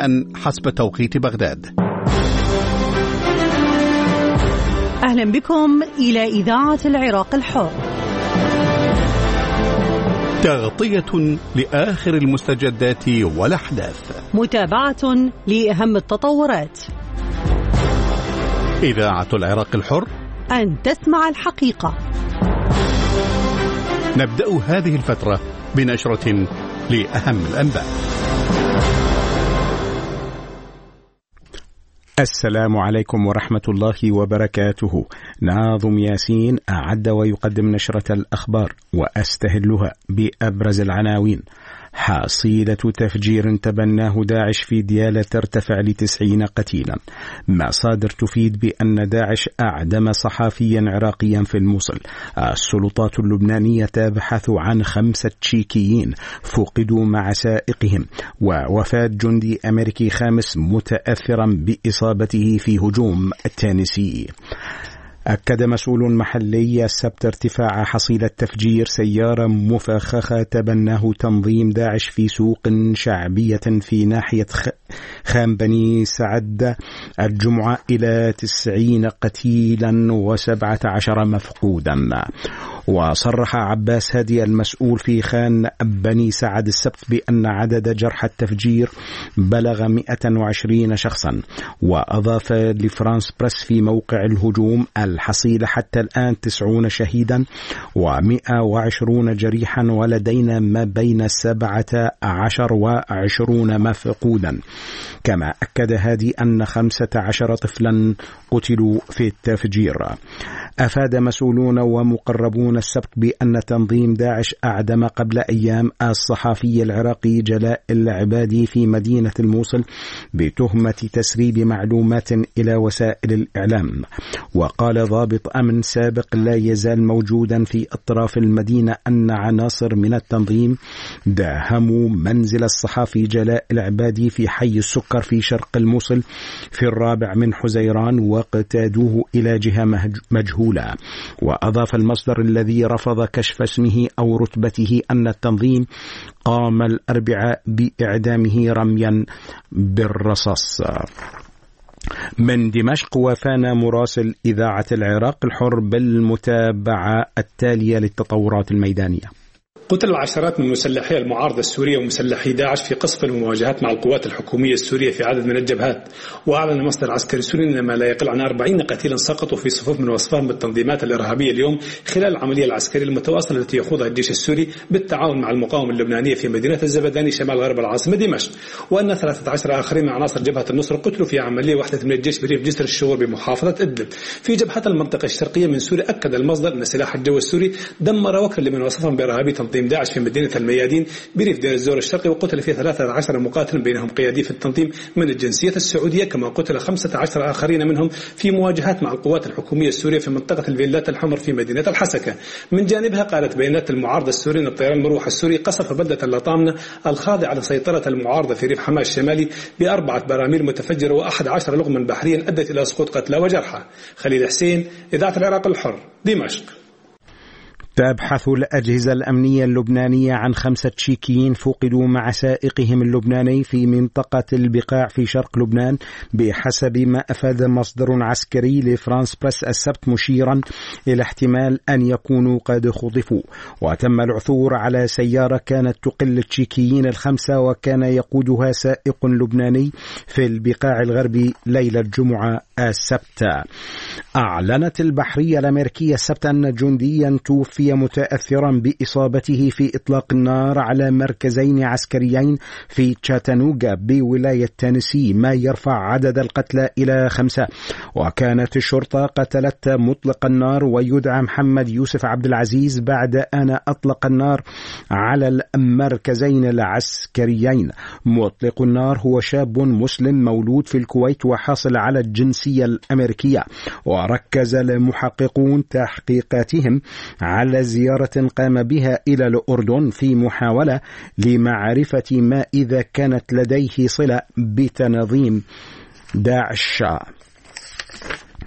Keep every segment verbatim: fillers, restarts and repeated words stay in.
مساء حسب توقيت بغداد. أهلا بكم إلى إذاعة العراق الحر، تغطية لآخر المستجدات والأحداث، متابعة لأهم التطورات. إذاعة العراق الحر، أن تسمع الحقيقة. نبدأ هذه الفترة بنشرة لأهم الأنباء. السلام عليكم ورحمة الله وبركاته. ناظم ياسين أعد ويقدم نشرة الأخبار، وأستهلها بأبرز العناوين. حصيلة تفجير تبناه داعش في ديالى ترتفع لتسعين قتيلا. مصادر تفيد بأن داعش أعدم صحفيا عراقيا في الموصل. السلطات اللبنانية تبحث عن خمسة تشيكيين فقدوا مع سائقهم. ووفاة جندي أمريكي خامس متأثرا بإصابته في هجوم التانسي. أكد مسؤول محلي السبت ارتفاع حصيلة تفجير سيارة مفخخة تبناه تنظيم داعش في سوق شعبية في ناحية خان بني سعد الجمعة إلى تسعين قتيلا وسبعة عشر مفقودا. وصرح عباس هادي المسؤول في خان بني سعد السبت بأن عدد جرحى التفجير بلغ مئة وعشرين شخصا. وأضاف لفرانس بريس في موقع الهجوم الحصيلة حتى الآن تسعون شهيدا ومئة وعشرون جريحا، ولدينا ما بين سبعة عشر وعشرون مفقودا. كما أكد هادي أن خمسة عشر طفلا قتلوا في التفجير. أفاد مسؤولون ومقربون السبت بأن تنظيم داعش أعدم قبل أيام الصحفي العراقي جلاء العبادي في مدينة الموصل بتهمة تسريب معلومات إلى وسائل الإعلام. وقال ضابط أمن سابق لا يزال موجودا في أطراف المدينة أن عناصر من التنظيم داهموا منزل الصحفي جلاء العبادي في حي السكر في شرق الموصل في الرابع من حزيران واقتادوه إلى جهة مجهولة. وأضاف المصدر الذي رفض كشف اسمه أو رتبته أن التنظيم قام الأربعاء بإعدامه رميا بالرصاص. من دمشق وفانا مراسل إذاعة العراق الحر بالمتابعة التالية للتطورات الميدانية. قتل عشرات من مسلحي المعارضة السورية ومسلحي داعش في قصف المواجهات مع القوات الحكومية السورية في عدد من الجبهات. وأعلن مصدر عسكري سوري أن ما لا يقل عن أربعين قتيلا سقطوا في صفوف من وصفهم بالتنظيمات الإرهابية اليوم خلال العملية العسكرية المتواصلة التي يخوضها الجيش السوري بالتعاون مع المقاومة اللبنانية في مدينة الزبداني شمال غرب العاصمة دمشق. وأن ثلاثة عشر آخرين من عناصر جبهة النصر قتلوا في عملية واحدة من الجيش بريف جسر الشغور بمحافظة إدلب. في جبهة المنطقة الشرقية من سوريا أكد المصدر أن سلاح الجو السوري دمر وكل لمن وصفهم بإرهابي تنظيم داعش في مدينة الميادين بريف دير الزور الشرقي، وقتل فيه ثلاثة عشر مقاتل بينهم قيادي في التنظيم من الجنسية السعودية. كما قتل خمسة عشر آخرين منهم في مواجهات مع القوات الحكومية السورية في منطقة الفيلات الحمر في مدينة الحسكة. من جانبها قالت بيانات المعارضة السوري أن الطيران المروح السوري قصف بلدة اللطامنة الخاضعة لسيطرة المعارضة في ريف حماة الشمالي بأربعة براميل متفجرة وأحد عشر لغما بحريا أدت إلى سقوط قتلى وجرحى. خليل حسين، إذاعة العراق الحر، دمشق. تبحث الأجهزة الأمنية اللبنانية عن خمسة تشيكيين فقدوا مع سائقهم اللبناني في منطقة البقاع في شرق لبنان بحسب ما أفاد مصدر عسكري لفرانس بريس السبت، مشيرا إلى احتمال أن يكونوا قد خطفوا. وتم العثور على سيارة كانت تقل التشيكيين الخمسة وكان يقودها سائق لبناني في البقاع الغربي ليلة الجمعة السبت. أعلنت البحرية الأمريكية السبت أن جنديا توفي متأثرا بإصابته في إطلاق النار على مركزين عسكريين في تشاتانوغا بولاية تينيسي، ما يرفع عدد القتلى إلى خمسة. وكانت الشرطة قتلت مطلق النار ويدعى محمد يوسف عبد العزيز بعد أن أطلق النار على المركزين العسكريين. مطلق النار هو شاب مسلم مولود في الكويت وحاصل على الجنسية الأمريكية. وركز المحققون تحقيقاتهم على زيارة قام بها إلى الأردن في محاولة لمعرفة ما إذا كانت لديه صلة بتنظيم داعش.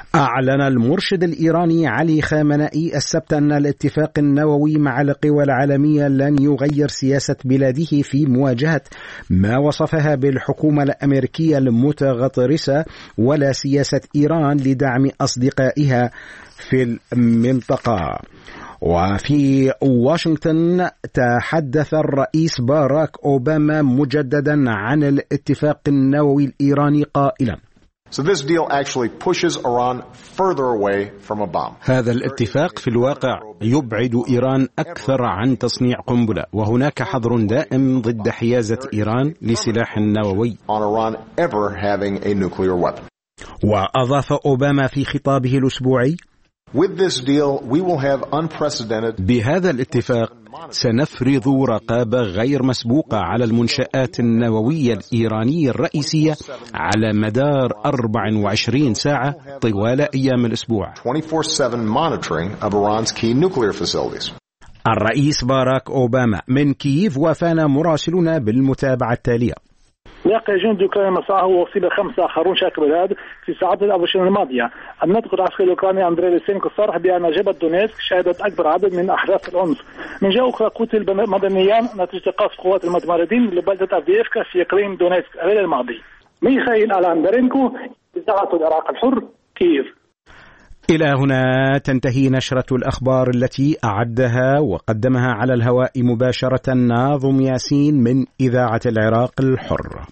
أعلن المرشد الإيراني علي خامنئي السبت أن الاتفاق النووي مع القوى العالمية لن يغير سياسة بلاده في مواجهة ما وصفها بالحكومة الأمريكية المتغطرسة ولا سياسة إيران لدعم أصدقائها في المنطقة. وفي واشنطن تحدث الرئيس باراك أوباما مجددا عن الاتفاق النووي الإيراني قائلا: So this deal actually pushes Iran further away from a bomb. هذا الاتفاق في الواقع يبعد إيران أكثر عن تصنيع قنبلة، وهناك حظر دائم ضد حيازة إيران لسلاح نووي. On Iran ever having a nuclear weapon. وأضاف أوباما في خطابه الأسبوعي: With this deal, we will have unprecedented. بهذا الاتفاق سنفرض رقابة غير مسبوقة على المنشآت النووية الإيرانية الرئيسية على مدار أربع وعشرين ساعة طوال أيام الأسبوع. twenty-four seven monitoring of Iran's key nuclear facilities. الرئيس باراك أوباما من كييف وافانا مراسلنا بالمتابعة التالية. لاقي جندي أوكراني مصاعه وأصيب خمسة آخرون شاكل الهاد في ساعات الأبرشين الماضية. الناطق العسكري الأوكراني أندري ليسينكو صرح بأن جبهة دونيتسك شهدت أكبر عدد من أحداث العنف. من جهة أخرى قتل مدنيان نتيجة قصف قوات المتمردين لبلدة أفدييفكا في إقليم دونيتسك الليل الماضي. ميخائيل ألاندرينكو، إذاعة العراق الحر، كييف. إلى هنا تنتهي نشرة الأخبار التي أعدها وقدمها على الهواء مباشرة ناظم ياسين من إذاعة العراق الحر.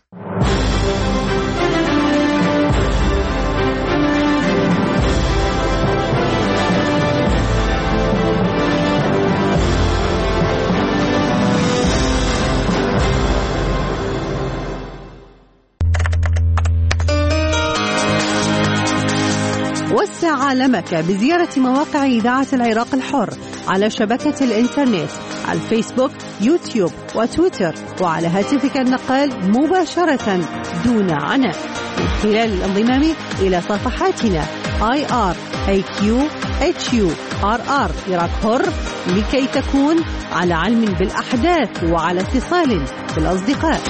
وسع عالمك بزيارة مواقع إذاعة العراق الحر على شبكة الإنترنت على الفيسبوك، يوتيوب وتويتر، وعلى هاتفك النقال مباشرة دون عناء من خلال الانضمام إلى صفحاتنا آي آر إيه كيو إتش يو آر آر عراق حر لكي تكون على علم بالأحداث وعلى اتصال بالأصدقاء.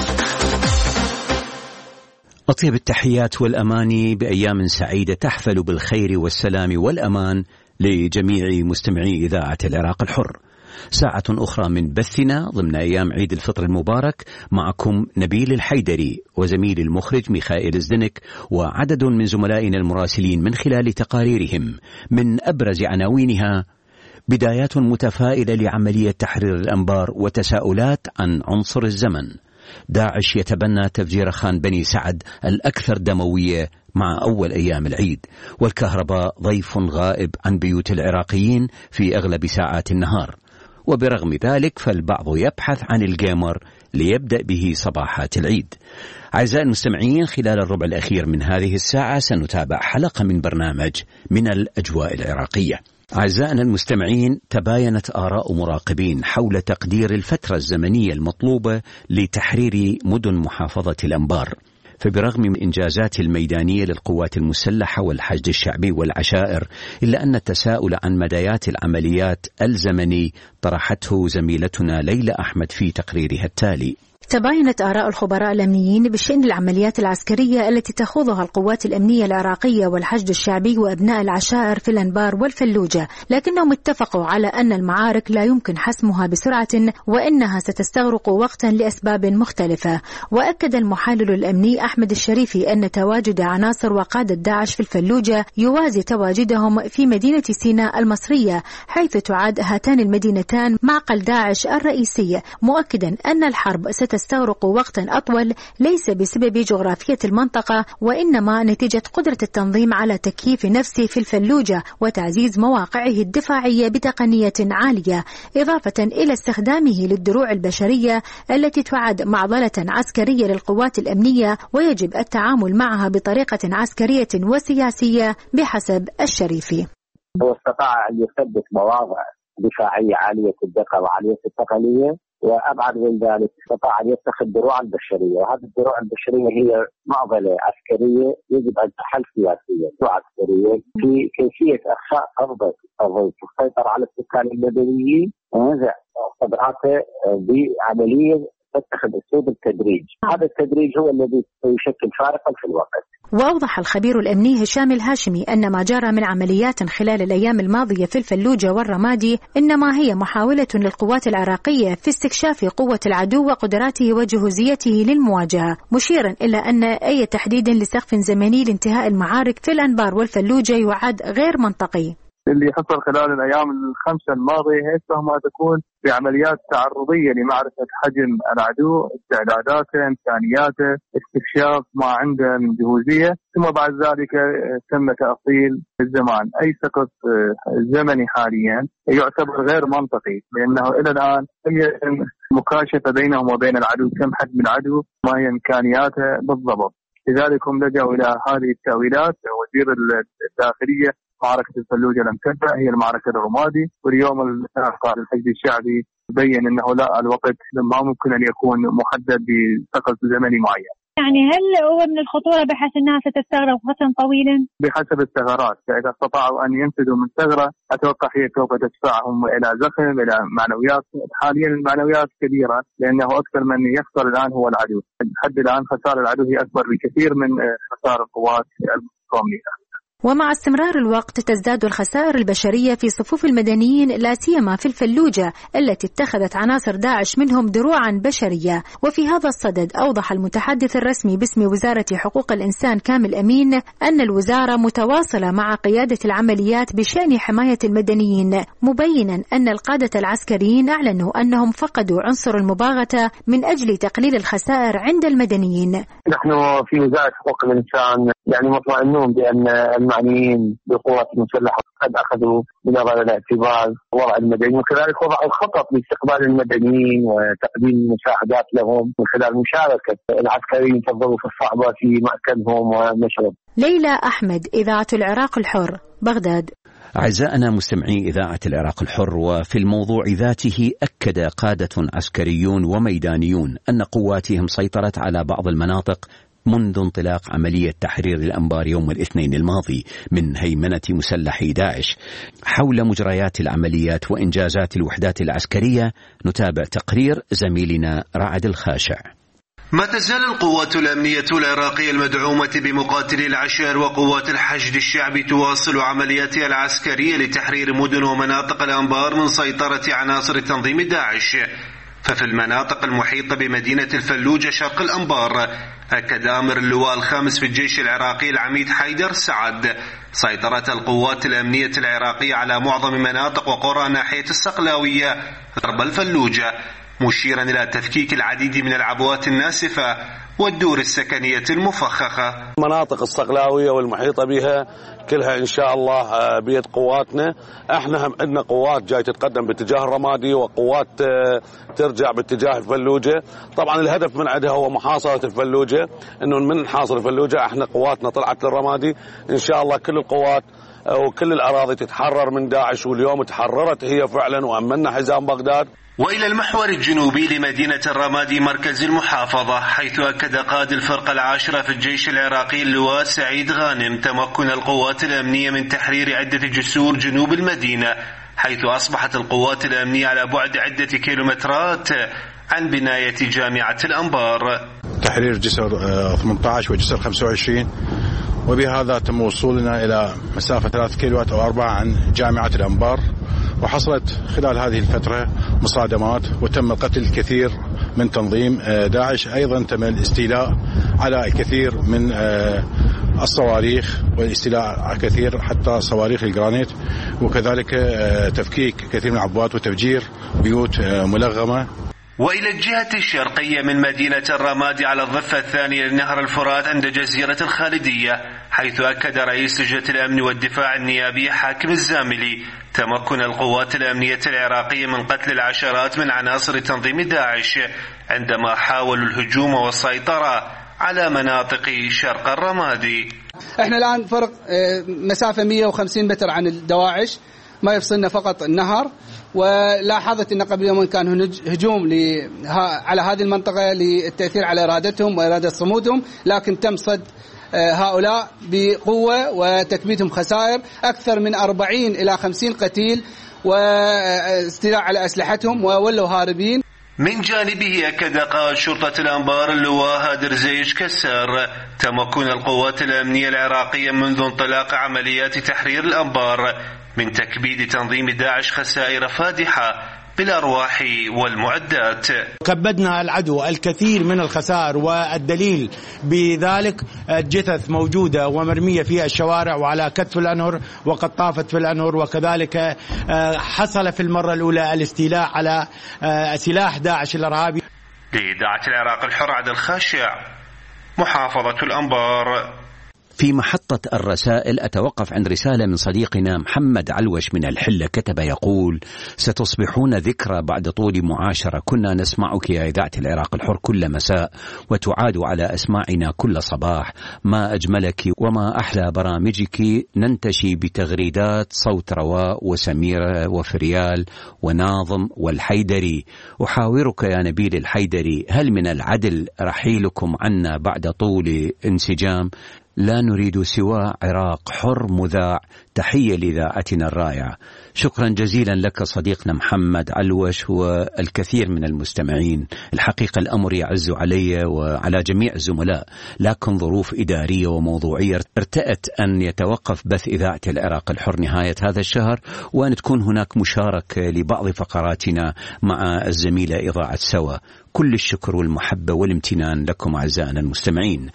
أطيب التحيات والأماني بأيام سعيدة تحفل بالخير والسلام والأمان لجميع مستمعي إذاعة العراق الحر. ساعة أخرى من بثنا ضمن أيام عيد الفطر المبارك، معكم نبيل الحيدري وزميل المخرج ميخائيل الزدنك وعدد من زملائنا المراسلين من خلال تقاريرهم من أبرز عناوينها: بدايات متفائلة لعملية تحرير الأنبار وتساؤلات عن عنصر الزمن. داعش يتبنى تفجير خان بني سعد الأكثر دموية مع أول أيام العيد. والكهرباء ضيف غائب عن بيوت العراقيين في أغلب ساعات النهار. وبرغم ذلك فالبعض يبحث عن الجيمر ليبدأ به صباحات العيد. أعزائي المستمعين، خلال الربع الأخير من هذه الساعة سنتابع حلقة من برنامج من الأجواء العراقية. أعزائنا المستمعين، تباينت آراء مراقبين حول تقدير الفترة الزمنية المطلوبة لتحرير مدن محافظة الأنبار. فبرغم من إنجازات الميدانية للقوات المسلحة والحشد الشعبي والعشائر، إلا أن التساؤل عن مدايات العمليات الزمني طرحته زميلتنا ليلى أحمد في تقريرها التالي. تباينت آراء الخبراء الأمنيين بشأن العمليات العسكرية التي تخوضها القوات الأمنية العراقية والحشد الشعبي وأبناء العشائر في الأنبار والفلوجة، لكنهم اتفقوا على أن المعارك لا يمكن حسمها بسرعة وإنها ستستغرق وقتا لأسباب مختلفة. وأكد المحلل الأمني أحمد الشريفي أن تواجد عناصر وقادة داعش في الفلوجة يوازي تواجدهم في مدينة سيناء المصرية، حيث تعد هاتان المدينتان معقل داعش الرئيسي، مؤكدا أن الحرب ست تستغرق وقتا أطول ليس بسبب جغرافية المنطقة، وإنما نتيجة قدرة التنظيم على تكييف نفسه في الفلوجة وتعزيز مواقعه الدفاعية بتقنية عالية، إضافة إلى استخدامه للدروع البشرية التي تعد معضلة عسكرية للقوات الأمنية ويجب التعامل معها بطريقة عسكرية وسياسية بحسب الشريفي. هو استطاع أن يثبت مواضع دفاعية عالية الدقة وعالية التقنية، وأبعد من ذلك استطاع أن يتخذ دروعا بشرية، وهذه الدروع البشرية هي معضلة عسكرية يجب أن تحل سياسيا. دروع عسكرية في كيفية إخفاء قبضة السيطرة على السكان المدنيين ونزع قدراته بعملية تتخذ أسلوب التدريج. هذا التدريج هو الذي يشكل فارقا في الوقت. وأوضح الخبير الأمني هشام الهاشمي أن ما جرى من عمليات خلال الأيام الماضية في الفلوجة والرمادي إنما هي محاولة للقوات العراقية في استكشاف قوة العدو وقدراته وجهوزيته للمواجهة، مشيرا إلى أن أي تحديد لسقف زمني لانتهاء المعارك في الأنبار والفلوجة يعد غير منطقي. اللي حصل خلال الأيام الخمسة الماضية هي ما تكون بعمليات تعرضية لمعرفة حجم العدو، استعداداته، إمكانياته، استكشاف ما عنده من جهوزية، ثم بعد ذلك تم تأصيل الزمان. أي سقف زمني حاليا يعتبر غير منطقي، لأنه إلى الآن لم يتم مكاشفة بينهم وبين العدو كم حجم العدو، ما هي إمكانياته بالضبط. لذلك هم لجأوا إلى هذه التأويلات. وزير الداخلية معركة الفلوجة لم تنتهي، هي المعركة الرمادي، واليوم قال الحشد الشعبي بين أنه لا، الوقت ما ممكن أن يكون محدد بسقف زمني معين. يعني هل هو من الخطورة بحيث أنها ستستغرق وقتا طويلا؟ بحسب الثغرات، إذا استطاعوا أن ينفذوا من ثغرة أتوقع هي سوف تدفعهم إلى زخم، إلى معنويات. حاليا المعنويات كبيرة لأنه أكثر من يخسر الآن هو العدو. لحد الآن خسارة العدو هي أكبر بكثير من خسارة القوات القومية. ومع استمرار الوقت تزداد الخسائر البشرية في صفوف المدنيين لا سيما في الفلوجة التي اتخذت عناصر داعش منهم دروعا بشرية. وفي هذا الصدد أوضح المتحدث الرسمي باسم وزارة حقوق الإنسان كامل أمين أن الوزارة متواصلة مع قيادة العمليات بشأن حماية المدنيين، مبينا أن القادة العسكريين أعلنوا أنهم فقدوا عنصر المباغتة من أجل تقليل الخسائر عند المدنيين. نحن في وزارة حقوق الإنسان يعني مطمئنون بأن المعنيين بالقوات المسلحة قد أخذوا بنظر الاعتبار وضع المدنيين، وكذلك وضع الخطط لاستقبال المدنيين وتقديم المساعدات لهم من خلال مشاركة العسكريين في الظروف الصعبة في مأكلهم ومشرب. ليلى أحمد، إذاعة العراق الحر، بغداد. أعزائنا مستمعي إذاعة العراق الحر، وفي الموضوع ذاته أكد قادة عسكريون وميدانيون أن قواتهم سيطرت على بعض المناطق منذ انطلاق عملية تحرير الأنبار يوم الاثنين الماضي من هيمنة مسلحي داعش. حول مجريات العمليات وإنجازات الوحدات العسكرية نتابع تقرير زميلنا رعد الخاشع. ما تزال القوات الأمنية العراقية المدعومة بمقاتلي العشائر وقوات الحشد الشعبي تواصل عملياتها العسكرية لتحرير مدن ومناطق الأنبار من سيطرة عناصر تنظيم داعش. ففي المناطق المحيطة بمدينة الفلوجة شرق الأنبار أكد آمر اللواء الخامس في الجيش العراقي العميد حيدر سعد سيطرة القوات الأمنية العراقية على معظم مناطق وقرى ناحية الصقلاوية غرب الفلوجة، مشيرا إلى تفكيك العديد من العبوات الناسفة والدور السكنية المفخخة. مناطق الصقلاوية والمحيطة بها كلها إن شاء الله بيد قواتنا. احنا هم عندنا قوات جاي تتقدم باتجاه الرمادي وقوات ترجع باتجاه الفلوجة. طبعا الهدف من عندها هو محاصرة الفلوجة، انه من نحاصر الفلوجة احنا قواتنا طلعت للرمادي. ان شاء الله كل القوات وكل الأراضي تتحرر من داعش، واليوم تحررت هي فعلا وأمنا حزام بغداد. وإلى المحور الجنوبي لمدينة الرمادي مركز المحافظة، حيث أكد قائد الفرقة العاشرة في الجيش العراقي اللواء سعيد غانم تمكن القوات الأمنية من تحرير عدة جسور جنوب المدينة، حيث أصبحت القوات الأمنية على بعد عدة كيلومترات عن بناية جامعة الأنبار. تحرير جسر ثمانية عشر وجسر خمسة وعشرين، وبهذا تم وصولنا إلى مسافة ثلاثة كيلوات أو أربعة عن جامعة الأنبار. وحصلت خلال هذه الفترة مصادمات وتم قتل الكثير من تنظيم داعش. أيضا تم الاستيلاء على الكثير من الصواريخ والاستيلاء على كثير حتى صواريخ الجرانيت، وكذلك تفكيك كثير من العبوات وتفجير بيوت ملغمة. وإلى الجهة الشرقية من مدينة الرمادي على الضفة الثانية لنهر الفرات عند جزيرة الخالدية، حيث أكد رئيس لجنة الأمن والدفاع النيابي حاكم الزاملي تمكن القوات الأمنية العراقية من قتل العشرات من عناصر تنظيم داعش عندما حاولوا الهجوم والسيطرة على مناطق شرق الرمادي. احنا الآن فرق مسافة مئة وخمسين متر عن الدواعش، ما يفصلنا فقط النهر. ولاحظت أن قبل يومين كان هجوم على هذه المنطقة للتأثير على إرادتهم وإرادة صمودهم، لكن تم صد هؤلاء بقوة وتكبيتهم خسائر أكثر من أربعين إلى خمسين قتيل واستيلاء على أسلحتهم وولوا هاربين. من جانبه أكد قائد شرطة الأنبار اللواء هادر زيش كسار تمكن القوات الأمنية العراقية منذ انطلاق عمليات تحرير الأنبار من تكبيد تنظيم داعش خسائر فادحة بالأرواح والمعدات. كبدنا العدو الكثير من الخسائر، والدليل بذلك جثث موجودة ومرمية في الشوارع وعلى كتف الأنهر وقد طافت في الأنهر، وكذلك حصل في المرة الأولى الاستيلاء على سلاح داعش الإرهابي. لإذاعة العراق الحر عبد الخاشع، محافظة الأنبار. في محطة الرسائل أتوقف عند رسالة من صديقنا محمد علوش من الحلة، كتب يقول: ستصبحون ذكرى بعد طول معاشرة، كنا نسمعك يا إذاعة العراق الحر كل مساء وتعاد على أسماعنا كل صباح، ما أجملك وما أحلى برامجك، ننتشي بتغريدات صوت رواء وسميرة وفريال وناظم والحيدري. أحاورك يا نبيل الحيدري، هل من العدل رحيلكم عنا بعد طول انسجام؟ لا نريد سوى عراق حر مذاع. تحية لإذاعتنا الرائعة. شكرا جزيلا لك صديقنا محمد علوش والكثير من المستمعين. الحقيقة الأمر يعز علي وعلى جميع الزملاء، لكن ظروف إدارية وموضوعية ارتأت أن يتوقف بث إذاعة العراق الحر نهاية هذا الشهر، وأن تكون هناك مشاركة لبعض فقراتنا مع الزميلة إذاعة سوا. كل الشكر والمحبة والامتنان لكم أعزائنا المستمعين.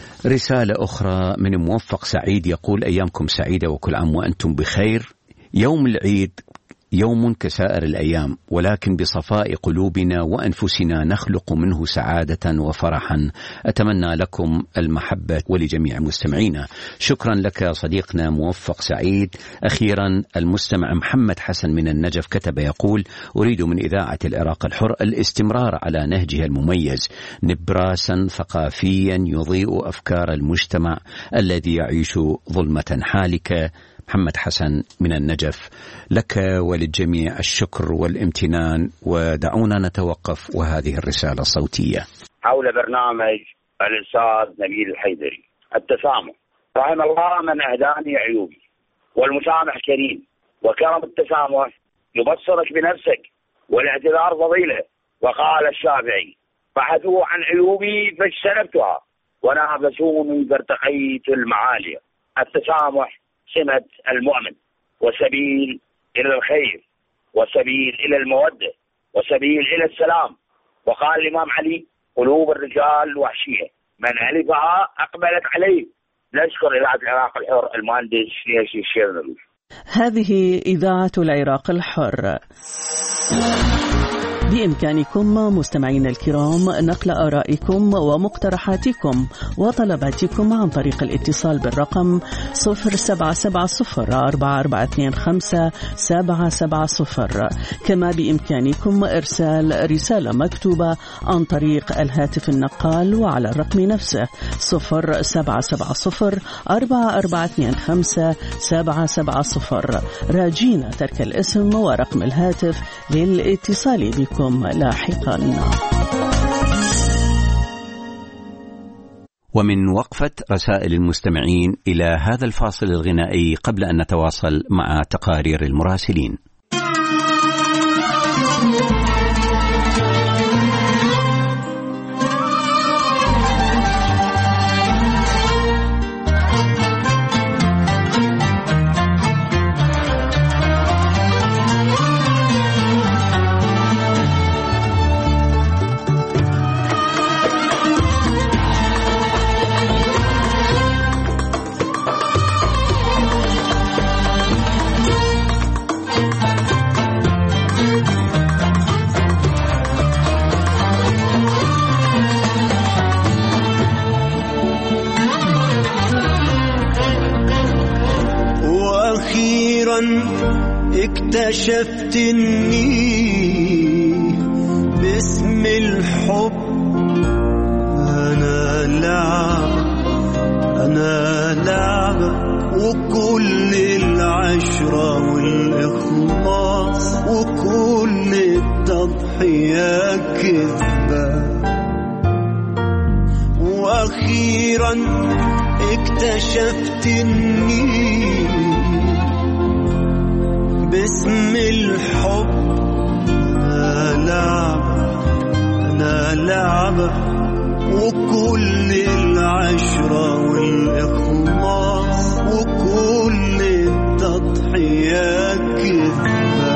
رسالة أخرى من موفق سعيد يقول: أيامكم سعيدة وكل عام وأنتم بخير. يوم العيد يوم كسائر الأيام، ولكن بصفاء قلوبنا وأنفسنا نخلق منه سعادة وفرحا. أتمنى لكم المحبة ولجميع مستمعينا. شكرا لك صديقنا موفق سعيد. أخيرا المستمع محمد حسن من النجف كتب يقول: أريد من إذاعة العراق الحر الاستمرار على نهجها المميز، نبراسا ثقافيا يضيء أفكار المجتمع الذي يعيش ظلمة حالكة. محمد حسن من النجف، لك وللجميع الشكر والامتنان، ودعونا نتوقف وهذه الرسالة الصوتية حول برنامج الأستاذ نبيل الحيدري. التسامح، رحم الله من أهداني عيوبي، والمسامح كريم، وكرم التسامح يبصرك بنفسك، والاعتذار فضيلة. وقال الشافعي: بحثوا عن عيوبي فاجتنبتها ونافسوني فارتقيت المعالي. التسامح سمة المؤمن، وسبيل إلى الخير، وسبيل إلى المودة، وسبيل إلى السلام. وقال الإمام علي: قلوب الرجال وحشية، من ألفها أقبلت عليه. نشكر إذاعة العراق الحر، المهندس ياسين الشيرنوبي. هذه إذاعة العراق الحر. بإمكانكم مستمعين الكرام نقل آرائكم ومقترحاتكم وطلباتكم عن طريق الاتصال بالرقم صفر سبعة سبعة صفر أربعة أربعة اثنين خمسة سبعة سبعة صفر. كما بإمكانكم إرسال رسالة مكتوبة عن طريق الهاتف النقال وعلى الرقم نفسه صفر سبعة سبعة صفر أربعة أربعة اثنين خمسة سبعة سبعة صفر، راجين ترك الاسم ورقم الهاتف للاتصال بكم لاحقا. ومن وقفة رسائل المستمعين إلى هذا الفاصل الغنائي قبل أن نتواصل مع تقارير المراسلين. اكتشفت اني باسم الحب انا لعبة انا لعبة، وكل العشرة والاخلاص وكل التضحية كذبة. واخيرا اكتشفت اني باسم الحب أنا لعبة لعبة وكل العشرة والإخلاص وكل التضحية كذبة.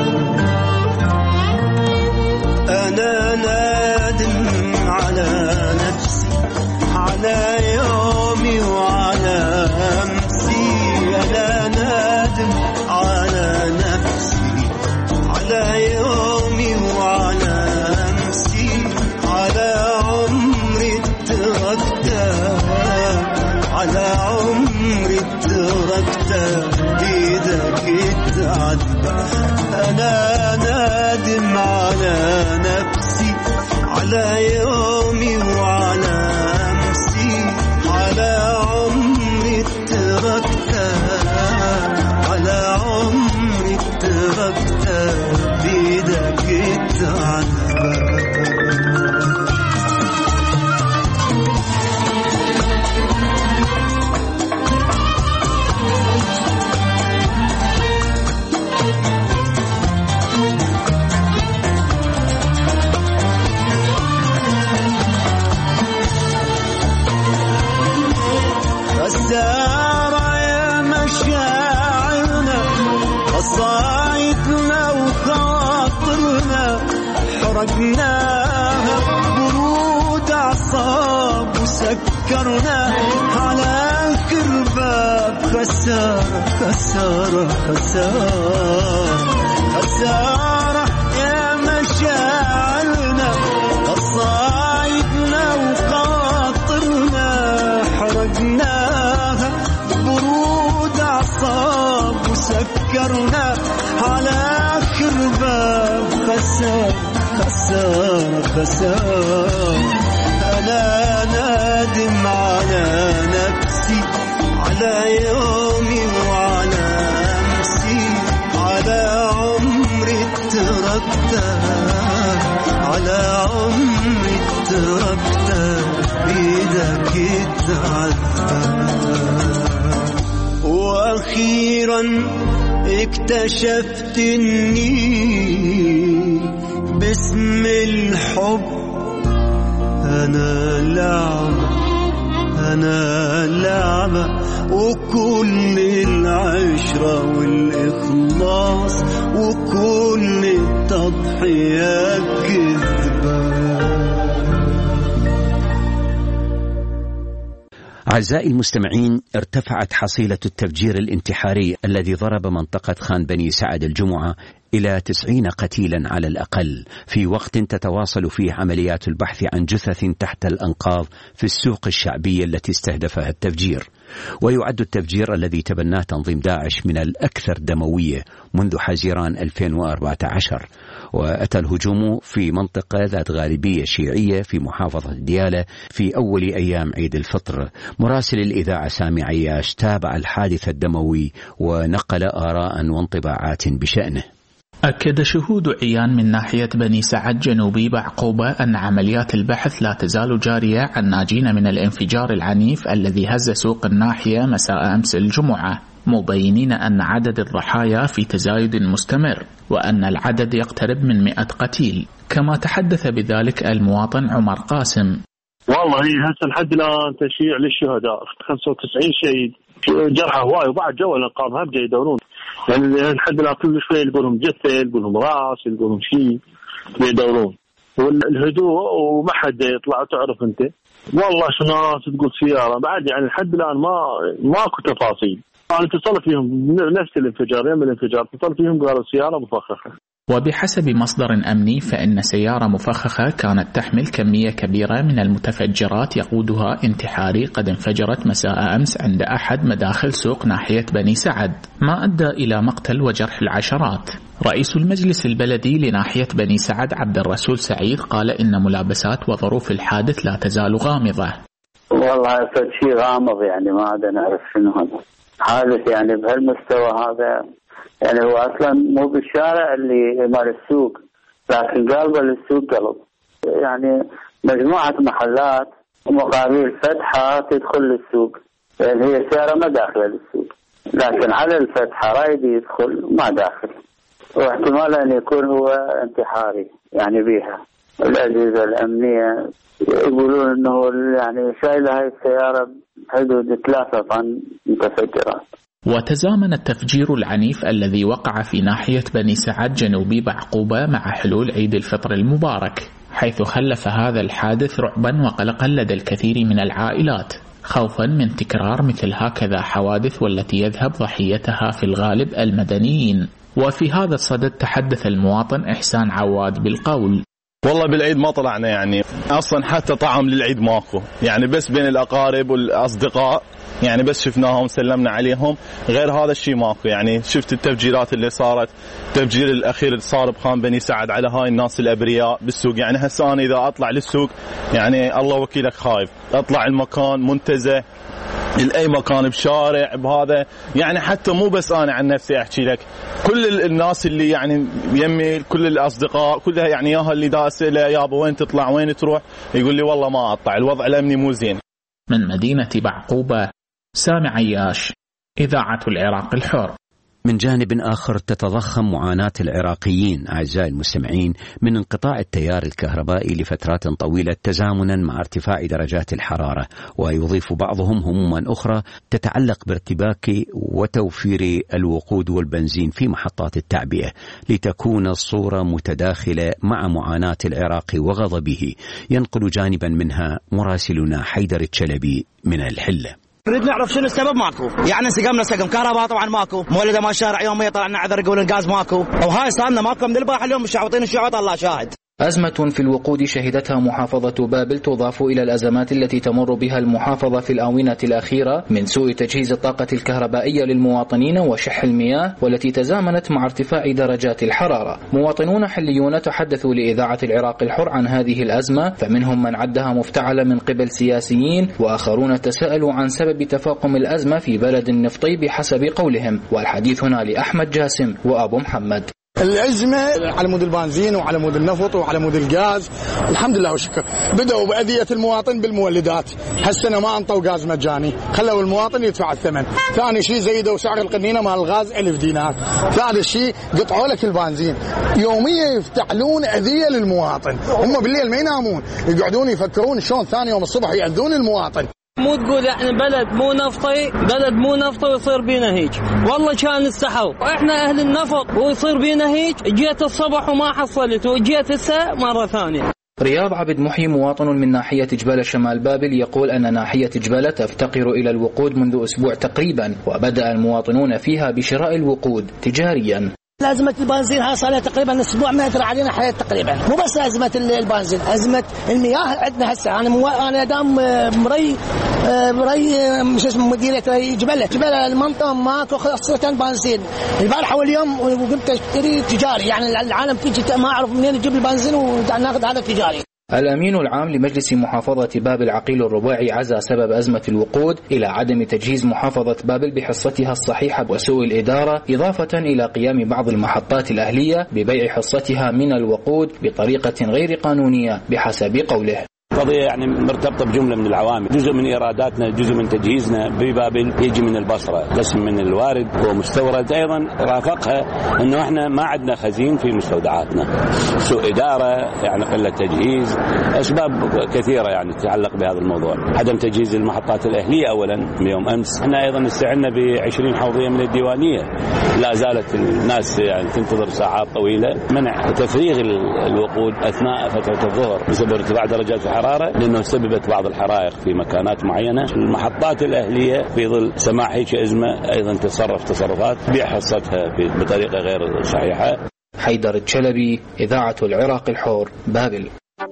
أنا نادم على نفسي على يومي وعلى أمسي. أنا نادم على نفسي على يومي وعلى أمسي على عمري تركته على عمري تركته بيدك تعذب. أنا نادم على نفسي على يومي وعلى أمسي على عمري تركته على عمري تركته بيدك تعذب. خسارة يا مشاعرنا قصايدنا وخاطرنا حرقناها برود أعصاب وسكرنا على كرباب. خسارة خسارة خسارة خسارة يا مشاعرنا قصايدنا وخاطرنا حرقناها برود أعصاب وسكرنا على كرباب. خسارة خسارة خسارة. أنا نادم على نفسي على يومي وعلى أمسي على عمري تركته على عمري تركته بيدك تعذب. وأخيرا اكتشفت إني باسم الحب أنا لعبة أنا لعبة وكل العشرة والإخلاص وكل التضحية كذبة. أعزائي المستمعين، ارتفعت حصيلة التفجير الانتحاري الذي ضرب منطقة خان بني سعد الجمعة إلى تسعين قتيلا على الأقل، في وقت تتواصل فيه عمليات البحث عن جثث تحت الأنقاض في السوق الشعبية التي استهدفها التفجير. ويعد التفجير الذي تبناه تنظيم داعش من الأكثر دموية منذ حزيران ألفين وأربعة عشر، وأتى الهجوم في منطقة ذات غالبية شيعية في محافظة ديالى في أول أيام عيد الفطر. مراسل الإذاعة سامي عياش تابع الحادث الدموي ونقل آراء وانطباعات بشأنه. أكد شهود عيان من ناحية بني سعد جنوبي بعقوبة أن عمليات البحث لا تزال جارية عن ناجين من الانفجار العنيف الذي هز سوق الناحية مساء أمس الجمعة، مبينين أن عدد الضحايا في تزايد مستمر وأن العدد يقترب من مئة قتيل. كما تحدث بذلك المواطن عمر قاسم. والله هسه لحد الآن تشييع للشهداء خمسة وتسعين شهيد، جرحى هواي وبعد جو الانقاذ هم جاي يدورون، يعني لحد الآن كل شوي يلقونهم جثة يلقونهم راس يلقونهم شيء يدورون، والهدوء وما حد يطلع. تعرف أنت والله شنو ناس تقول سيارة بعد، يعني لحد الآن ما ماكو تفاصيل. أنا اتصل فيهم نفس الانفجار يوم الانفجار اتصل فيهم قالوا سيارة مفخخة. وبحسب مصدر أمني فإن سيارة مفخخة كانت تحمل كمية كبيرة من المتفجرات يقودها انتحاري قد انفجرت مساء أمس عند أحد مداخل سوق ناحية بني سعد، ما أدى إلى مقتل وجرح العشرات. رئيس المجلس البلدي لناحية بني سعد عبد الرسول سعيد قال إن ملابسات وظروف الحادث لا تزال غامضة. والله شيء غامض، يعني ما عاد نعرف شنو هذا حادث يعني بهالمستوى هذا. يعني هو أصلا مو بالشارع اللي مال السوق، لكن قلبه للسوق قلب، يعني مجموعة محلات ومقابل فتحة تدخل للسوق، يعني هي السيارة ما داخلة للسوق لكن على الفتحة رايد يدخل ما داخل، واحتمال أن يكون هو انتحاري يعني بيها. الأجهزة الأمنية يقولون أنه يعني شايلة هاي السيارة حدود ثلاثة طن متفجرات. وتزامن التفجير العنيف الذي وقع في ناحية بني سعد جنوبي بعقوبة مع حلول عيد الفطر المبارك، حيث خلف هذا الحادث رعبا وقلقا لدى الكثير من العائلات، خوفا من تكرار مثل هكذا حوادث والتي يذهب ضحيتها في الغالب المدنيين. وفي هذا الصدد تحدث المواطن إحسان عواد بالقول: والله بالعيد ما طلعنا، يعني أصلا حتى طعم للعيد ماكو، يعني بس بين الأقارب والأصدقاء يعني بس شفناهم سلمنا عليهم، غير هذا الشيء ماكو. يعني شفت التفجيرات اللي صارت، التفجير الأخير اللي صار بخان بني سعد على هاي الناس الأبرياء بالسوق. يعني هسه أنا إذا أطلع للسوق يعني الله وكيلك خايف، أطلع المكان منتزه لأي مكان بشارع بهذا، يعني حتى مو بس أنا عن نفسي أحكي لك، كل الناس اللي يعني يمي، كل الأصدقاء كلها يعني ياها اللي دا أسئلة يابا وين تطلع وين تروح، يقول لي والله ما أطلع، الوضع الأمني مو زين. من مدينة بعقوبة، سامي عياش، إذاعة العراق الحر. من جانب آخر تتضخم معاناة العراقيين أعزائي المستمعين من انقطاع التيار الكهربائي لفترات طويلة تزامنا مع ارتفاع درجات الحرارة، ويضيف بعضهم هموما أخرى تتعلق بارتباك وتوفير الوقود والبنزين في محطات التعبئة، لتكون الصورة متداخلة مع معاناة العراق وغضبه. ينقل جانبا منها مراسلنا حيدر الشلبي من الحلة. نريد نعرف شنو السبب. ماكو يعني سقمنا سقم كهرباء طبعا ماكو، مولده ما الشارع يوميا طلعنا عذر يقولون الغاز ماكو، وهاي صارنا ماكو من البارح اليوم مشعوطين الشعوط الله شاهد. أزمة في الوقود شهدتها محافظة بابل تضاف إلى الأزمات التي تمر بها المحافظة في الآونة الأخيرة من سوء تجهيز الطاقة الكهربائية للمواطنين وشح المياه، والتي تزامنت مع ارتفاع درجات الحرارة. مواطنون حليون تحدثوا لإذاعة العراق الحر عن هذه الأزمة، فمنهم من عدها مفتعلة من قبل سياسيين، وآخرون تساءلوا عن سبب تفاقم الأزمة في بلد نفطي بحسب قولهم. والحديث هنا لأحمد جاسم وأبو محمد. الأزمة على مود البنزين وعلى مود النفط وعلى مود الغاز، الحمد لله وشكر. بدأوا بأذية المواطن بالمولدات، هالسنة ما أنطوا غاز مجاني، خلوا المواطن يدفع الثمن. ثاني شيء زيدوا سعر القنينة مال الغاز ألف دينار. ثالث شيء قطعوا لك البنزين، يوميا يفتعلون أذية للمواطن. هم بالليل ما ينامون، يقعدون يفكرون شلون ثاني يوم الصبح يأذون المواطن. مو تقول احنا بلد مو نفطي، بلد مو نفطي ويصير بينا هيك، والله كان استحوا احنا اهل النفط ويصير بينا هيك. جيت الصبح وما حصلت، وجيت هسه مره ثانيه. رياض عبد محي مواطن من ناحية جبالة شمال بابل يقول أن ناحية جبالة تفتقر إلى الوقود منذ أسبوع تقريبا، وبدأ المواطنون فيها بشراء الوقود تجاريا. أزمة البنزين ها صار تقريبا أسبوع ما يتر علينا حياة تقريبا، مو بس أزمة البنزين، أزمة المياه عندنا هسه. أنا مو... أنا دام مري مري مش اسمه مدينة جبلة جبلة المنطقة ماكو خاصة بنزين. البارحة واليوم وقمت أشتري تجاري، يعني العالم تيجي ما أعرف منين نجيب البنزين وناخذ هذا تجاري. الأمين العام لمجلس محافظة بابل عقيل الرباعي عزى سبب أزمة الوقود إلى عدم تجهيز محافظة بابل بحصتها الصحيحة وسوء الإدارة، إضافة إلى قيام بعض المحطات الأهلية ببيع حصتها من الوقود بطريقة غير قانونية بحسب قوله. قضية يعني مرتبطة بجملة من العوامل، جزء من إيراداتنا، جزء من تجهيزنا ببابل يجي من البصرة، قسم من الوارد ومستورد، أيضا رافقها أنه إحنا ما عندنا خزين في مستودعاتنا، سوء إدارة، يعني قلة تجهيز، أسباب كثيرة يعني تتعلق بهذا الموضوع. عدم تجهيز المحطات الأهلية أولا من يوم أمس، إحنا أيضا استعنا بعشرين حوضية من الديوانية، لا زالت الناس يعني تنتظر ساعات طويلة. منع تفريغ الوقود أثناء فترة الظهر بسبب ارتفاع درجات الحرارة، لأنه سببت بعض الحرائق في مكانات معينة. المحطات الأهلية في ظل سماح هيك أزمة أيضا تتصرف تصرفات بيع حصتها بطريقة غير صحيحة. حيدر الشلبي، إذاعة العراق الحر، بابل.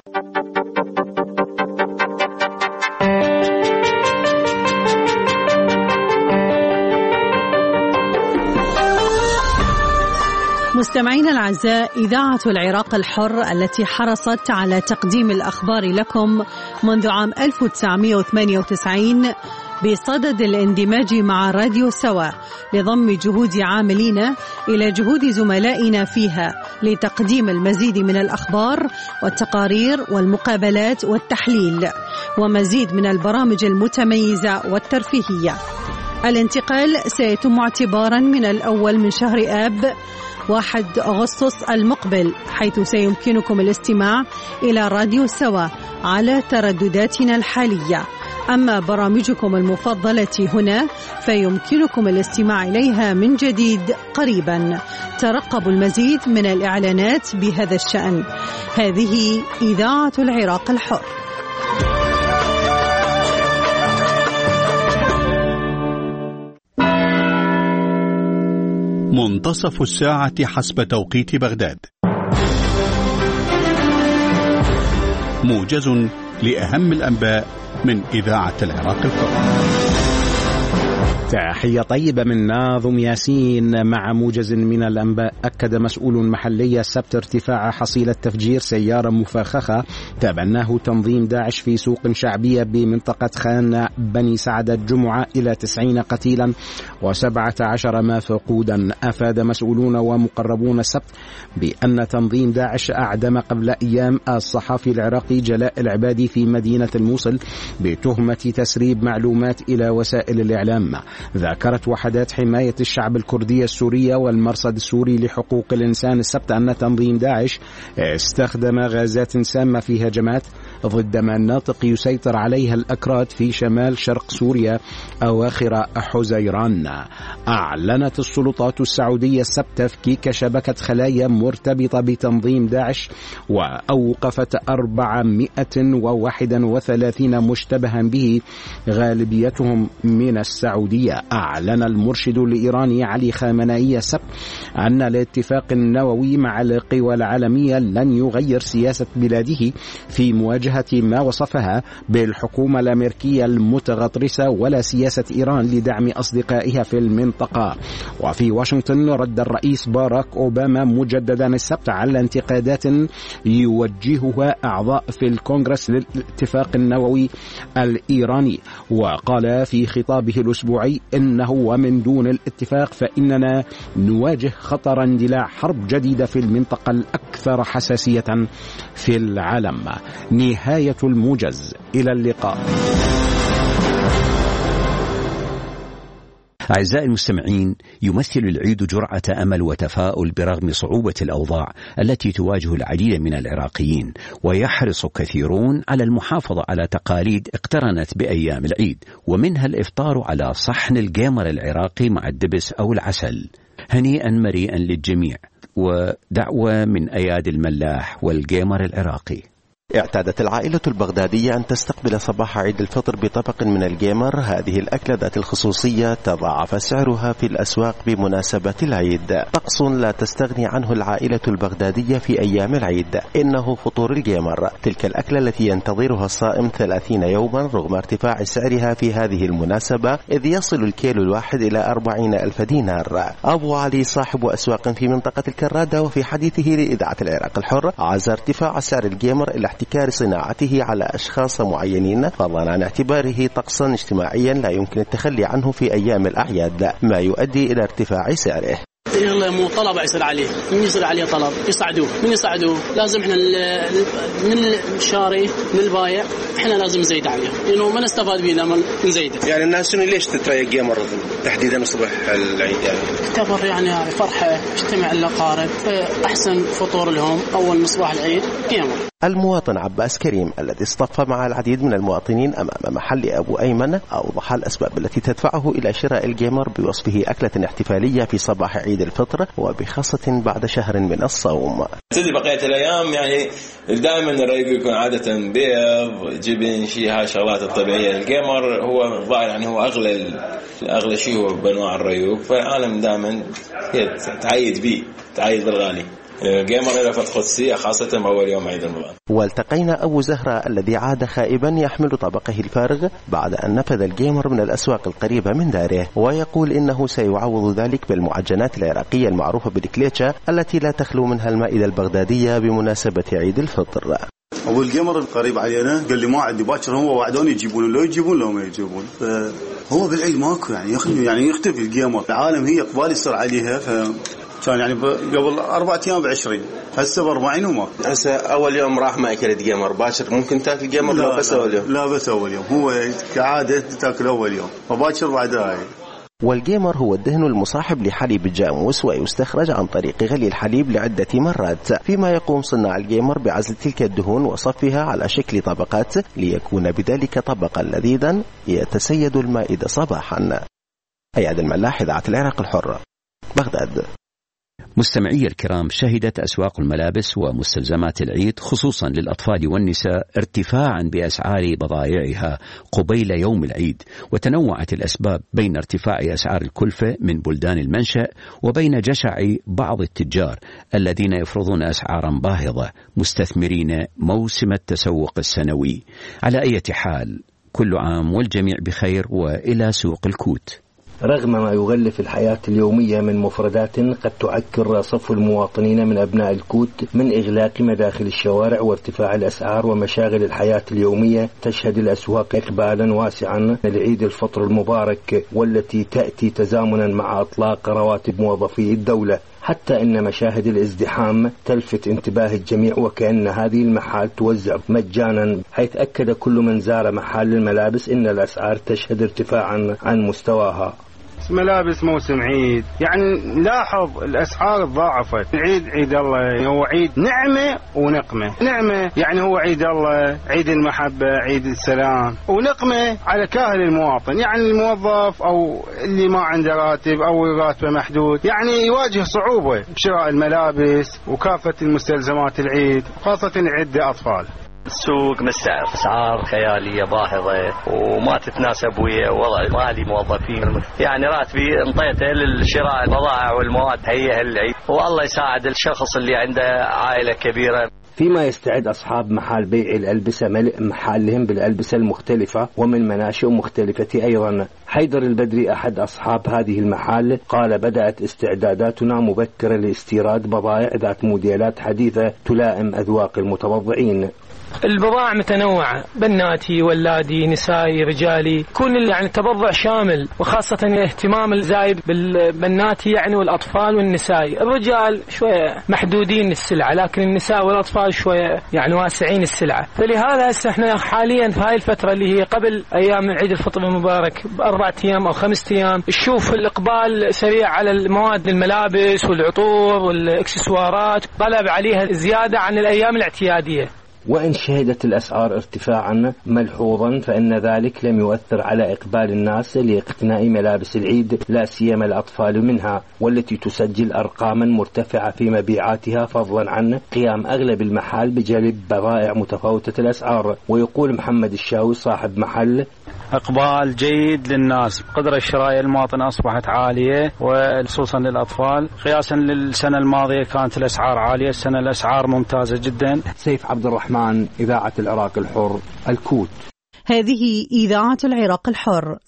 مستمعينا الأعزاء، إذاعة العراق الحر التي حرصت على تقديم الأخبار لكم منذ عام ألف وتسعمئة وثمانية وتسعين بصدد الاندماج مع راديو سوا لضم جهود عاملين إلى جهود زملائنا فيها لتقديم المزيد من الأخبار والتقارير والمقابلات والتحليل ومزيد من البرامج المتميزة والترفيهية. الانتقال سيتم اعتبارا من الأول من شهر آب واحد أغسطس المقبل، حيث سيمكنكم الاستماع إلى راديو سوا على تردداتنا الحالية. أما برامجكم المفضلة هنا فيمكنكم الاستماع إليها من جديد قريبا. ترقبوا المزيد من الإعلانات بهذا الشأن. هذه إذاعة العراق الحر. منتصف الساعة حسب توقيت بغداد. موجز لأهم الأنباء من إذاعة العراق الحر. تحية طيبة من ناظم ياسين مع موجز من الأنباء. أكد مسؤول محلي السبت ارتفاع حصيلة تفجير سيارة مفخخة تبناه تنظيم داعش في سوق شعبية بمنطقة خان بني سعد الجمعة إلى تسعين قتيلا وسبعة عشر مفقودا. أفاد مسؤولون ومقربون السبت بأن تنظيم داعش أعدم قبل أيام الصحافي العراقي جلاء العبادي في مدينة الموصل بتهمة تسريب معلومات إلى وسائل الإعلام. ذكرت وحدات حماية الشعب الكردية السورية والمرصد السوري لحقوق الإنسان السبت أن تنظيم داعش استخدم غازات سامة في هجمات ضد مناطق يسيطر عليها الأكراد في شمال شرق سوريا أواخر حزيران. أعلنت السلطات السعودية السبت تفكيك شبكة خلايا مرتبطة بتنظيم داعش وأوقفت أربعمائة وواحد وثلاثين مشتبها به غالبيتهم من السعودية. أعلن المرشد الإيراني علي خامنئي السبت أن الاتفاق النووي مع القوى العالمية لن يغير سياسة بلاده في مواجهة ما وصفها بالحكومة الأمريكية المتغطرسة ولا سياسة إيران لدعم أصدقائها في المنطقة. وفي واشنطن رد الرئيس باراك أوباما مجددا السبت على انتقادات يوجهها أعضاء في الكونغرس للاتفاق النووي الإيراني، وقال في خطابه الأسبوعي إنه ومن دون الاتفاق فإننا نواجه خطر اندلاع حرب جديدة في المنطقة الأكثر حساسية في العالم. نهاية الموجز، إلى اللقاء. أعزائي المستمعين، يمثل العيد جرعة أمل وتفاؤل برغم صعوبة الأوضاع التي تواجه العديد من العراقيين، ويحرص كثيرون على المحافظة على تقاليد اقترنت بأيام العيد، ومنها الإفطار على صحن الجيمر العراقي مع الدبس أو العسل. هنيئا مريئا للجميع، ودعوة من أيادي الملاح والجيمر العراقي. اعتادت العائلة البغدادية أن تستقبل صباح عيد الفطر بطبق من الجيمر. هذه الأكلة ذات الخصوصية تضاعف سعرها في الأسواق بمناسبة العيد. طقس لا تستغني عنه العائلة البغدادية في أيام العيد، إنه فطور الجيمر، تلك الأكلة التي ينتظرها الصائم ثلاثين يوما رغم ارتفاع سعرها في هذه المناسبة، إذ يصل الكيلو الواحد إلى أربعين ألف دينار. أبو علي صاحب أسواق في منطقة الكرادة وفي حديثه لإذاعة العراق الحر عزى ارتفاع سعر الجيمر إلى احتكار صناعته على أشخاص معينين، فضلا عن اعتباره طقسا اجتماعيا لا يمكن التخلي عنه في أيام الأعياد، ما يؤدي إلى ارتفاع سعره. يلا مو طلب يصير عليه، من يصير عليه طلب يساعدوه، من يساعدوه لازم احنا من الشاري من البايع احنا لازم نزيد عليه، لانه ما نستفاد به لما نزيده. يعني الناس شنو ليش تتريق جيمر تحديدا صبح العيد؟ يعني تعتبر يعني فرحه، اجتماع الاقارب، احسن فطور لهم اول مصباح العيد جيمر. المواطن عباس كريم الذي اصطف مع العديد من المواطنين أمام محل أبو أيمن أوضح الأسباب التي تدفعه إلى شراء الجيمر بوصفه أكلة احتفالية في صباح عيد الفطر، وبخاصة بعد شهر من الصوم. تدري بقية الأيام يعني دائما الريق يكون عادة بيض جبن شيء، هاي الشغلات الطبيعية. الجيمر هو ظاهر يعني هو أغلى أغلى شيء هو بأنواع الريوق، فالعالم دائما تعيد بيه، تعيد بالغالي. جيمر له فترة قدسية خاصة أول يوم عيد رمضان. والتقينا أبو زهرة الذي عاد خائبا يحمل طبقه الفارغ بعد أن نفذ الجيمر من الأسواق القريبة من داره، ويقول إنه سيعوض ذلك بالمعجنات العراقية المعروفة بالكليتشا التي لا تخلو منها المائدة البغدادية بمناسبة عيد الفطر. أبو الجيمر القريب علينا قال لي ما عندي باكر، هو وعدوني يجيبون، لو يجيبون لو ما يجيبون، فهو بالعيد ماكو يعني يعني يختفي الجيمر. العالم هي قبال يصير عليها، ف كان يعني قبل أربعة أيام بعشرين، هسه بأربعين وما. هسه أول يوم راح ما أكلت جيمر باكر، ممكن تأكل جيمر لا بس أول يوم؟ لا بس أول يوم، هو كعادة تأكل أول يوم وباكر بعدها. والجيمر هو الدهن المصاحب لحليب الجاموس ويستخرج عن طريق غلي الحليب لعدة مرات، فيما يقوم صناع الجيمر بعزل تلك الدهون وصفها على شكل طبقات ليكون بذلك طبقا لذيذا يتسيد المائدة صباحا. أياد الملاح، إذاعة العراق الحرة، بغداد. مستمعي الكرام، شهدت أسواق الملابس ومستلزمات العيد خصوصا للأطفال والنساء ارتفاعا بأسعار بضائعها قبيل يوم العيد، وتنوعت الأسباب بين ارتفاع أسعار الكلفة من بلدان المنشأ وبين جشع بعض التجار الذين يفرضون أسعارا باهظة مستثمرين موسم التسوق السنوي. على أي حال، كل عام والجميع بخير، وإلى سوق الكوت. رغم ما يغلف الحياة اليومية من مفردات قد تعكر صف المواطنين من أبناء الكوت من إغلاق مداخل الشوارع وارتفاع الأسعار ومشاغل الحياة اليومية، تشهد الأسواق إقبالا واسعا لعيد الفطر المبارك، والتي تأتي تزامنا مع إطلاق رواتب موظفي الدولة، حتى إن مشاهد الازدحام تلفت انتباه الجميع، وكأن هذه المحال توزع مجانا، حيث أكد كل من زار محل الملابس إن الأسعار تشهد ارتفاعا عن مستواها. ملابس موسم عيد، يعني نلاحظ الأسعار ضاعفت. عيد عيد الله هو عيد نعمة ونقمة. نعمة يعني هو عيد الله، عيد المحبة، عيد السلام، ونقمة على كاهل المواطن، يعني الموظف أو اللي ما عنده راتب أو راتبه محدود، يعني يواجه صعوبة بشراء الملابس وكافة المستلزمات العيد، خاصة عدة أطفال. السوق مسعر، اسعار خياليه باهظه وما تتناسب ويا وضع مالي موظفين، يعني راتبي انطيته للشراء البضائع والمواد هيئه للعيد، والله يساعد الشخص اللي عنده عائله كبيره. فيما يستعد أصحاب محل بيع الألبسة ملء محلهم بالألبسة المختلفة ومن مناشئ مختلفة أيضا. حيدر البدري أحد أصحاب هذه المحال قال: بدأت استعداداتنا مبكرة لاستيراد بضائع ذات موديلات حديثة تلائم أذواق المتبضعين. البضائع متنوعة، بناتي، ولادي، نسائي، رجالي، كل يعني تبضع شامل، وخاصة الاهتمام الزايد بالبناتي يعني والأطفال والنسائي. الرجال شوية محدودين السلعة، لكن النساء والأطفال شوية يعني واسعين السلعة. فلهذا هسه احنا حاليا في هاي الفترة اللي هي قبل أيام عيد الفطر المبارك بأربعة أيام أو خمسة أيام، نشوف الإقبال سريع على المواد، الملابس والعطور والإكسسوارات، طلب عليها زيادة عن الأيام الاعتيادية. وإن شهدت الأسعار ارتفاعا ملحوظا، فإن ذلك لم يؤثر على إقبال الناس لاقتناء ملابس العيد، لا سيما الأطفال منها، والتي تسجل أرقاما مرتفعة في مبيعاتها، فضلا عن قيام أغلب المحال بجلب بضائع متفاوتة الأسعار. ويقول محمد الشاوي صاحب محل: إقبال جيد للناس، قدرة الشرائية المواطن أصبحت عالية، وخصوصا للأطفال. قياسا للسنة الماضية كانت الأسعار عالية، السنة الأسعار ممتازة جدا. سيف عبد الرحمن، إذاعة العراق الحر، الكوت. هذه إذاعة العراق الحر.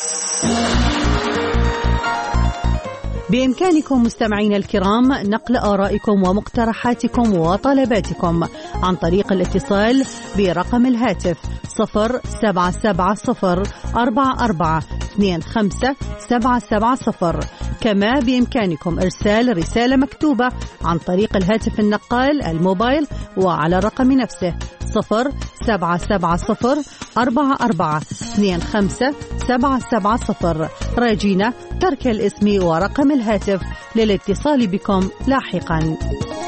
بإمكانكم مستمعين الكرام نقل آرائكم ومقترحاتكم وطلباتكم عن طريق الاتصال برقم الهاتف صفر سبعة سبعة صفر أربعة أربعة اثنين خمسة سبعة سبعة صفر. كما بإمكانكم إرسال رسالة مكتوبة عن طريق الهاتف النقال الموبايل وعلى الرقم نفسه صفر سبعة سبعة صفر أربعة أربعة اثنين خمسة سبعة سبعة صفر. راجينا ترك الاسم ورقم الهاتف للاتصال بكم لاحقا.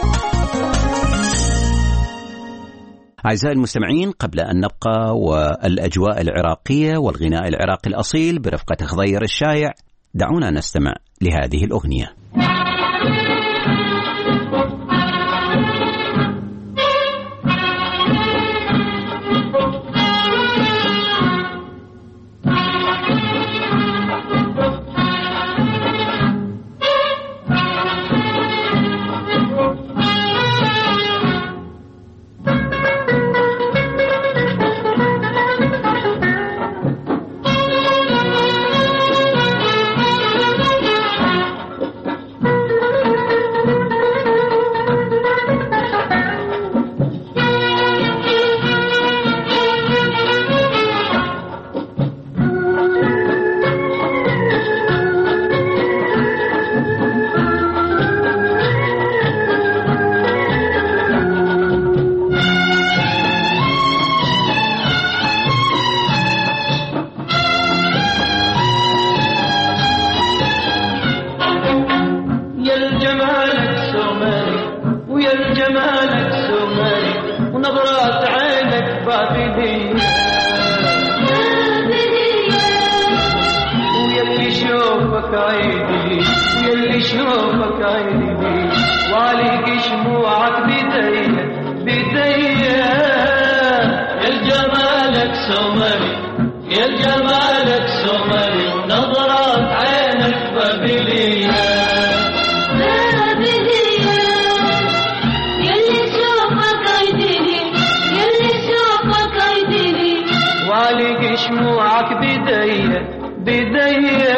أعزائي المستمعين، قبل أن نبقى والأجواء العراقية والغناء العراقي الأصيل برفقة خضير الشايع، دعونا نستمع لهذه الأغنية. شوفك عيدي يلي شوفك عيدي وعليك شموعك بدي بدي يا جمالك سمري يا جمالك سمري ونظرات عينك بابلية بابلية يلي شوفك عيدي يلي شوفك عيدي وعليك شموعك بدي بدي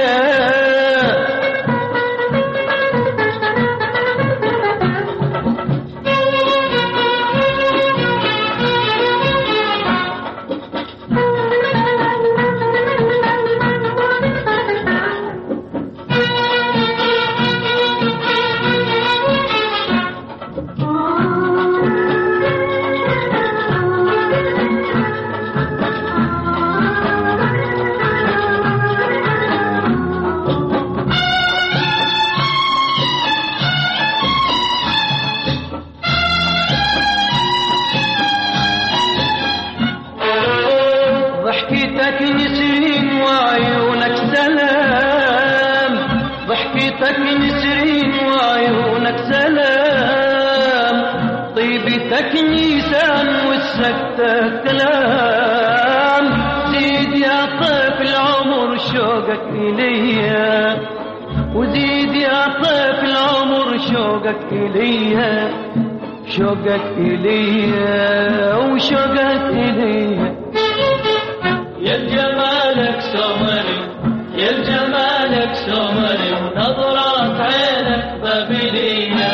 ضحكتك نسرين وعيونك سلام ضحكتك نسرين وعيونك سلام طيبتك نيسان والسكتة كلام زيد يا طيف العمر شوقك إليا وزيد يا طيف العمر شوقك إليا شوقك إليا وشوقك إليا يا جمالك سمري يا جمالك سمري ونظرات عينك بابلية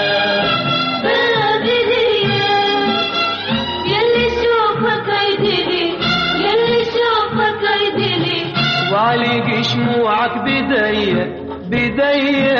بابلية يلي شوفك عيدي يلي شوفك عيدي وعليك شموعك بدي بدي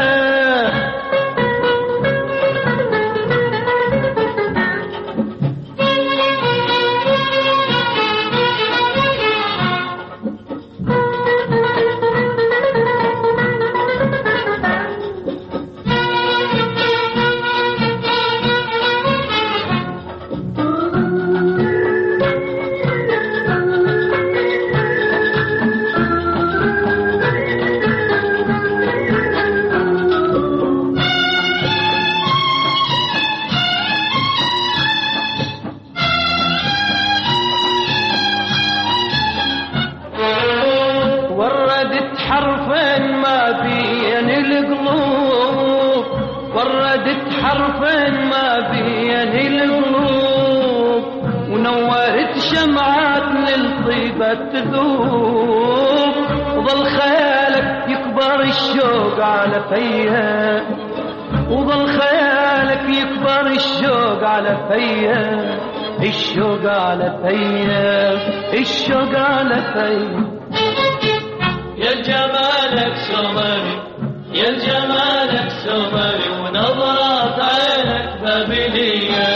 وردت حرفين ما بين القلوب وردت حرفين ما بين القلوب ونورت شمعات للطيبة تذوب وظل خيالك يكبر الشوق على فيا وظل خيالك يكبر الشوق على فيا الشوق على فيا الشوق على فيا يا جمالك سمري يا جمالك سمري ونظرات عينك بابلية